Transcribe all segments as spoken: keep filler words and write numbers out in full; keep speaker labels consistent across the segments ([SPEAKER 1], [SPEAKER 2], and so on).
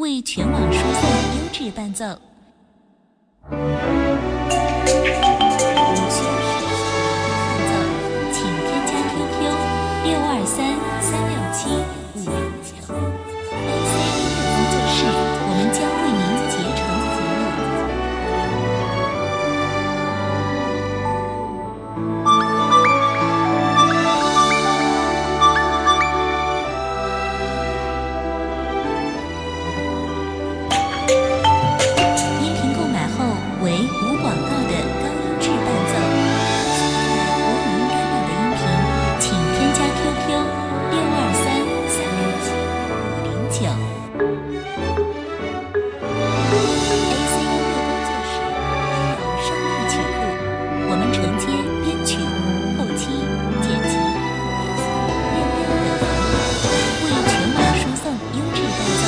[SPEAKER 1] 为全网输送优质伴奏。需要伴奏，请添加 Q Q 六二三三六七五零九 A C 音乐工作室，我们将为您竭诚服务。音频购买后为无广告的高音质伴奏。无敏感的音频，请添加 Q Q 六二三三六七五零九。A C 音乐工作室有声艺曲库，我们承接编曲、后期、剪辑、面料等服务，为全网输送优质伴奏。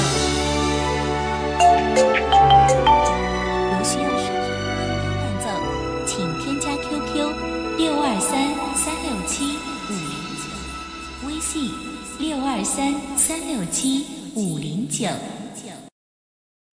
[SPEAKER 1] 如需要视频伴奏，请添加 Q Q 六二三三六七五零九，微信六二三三六七五零九。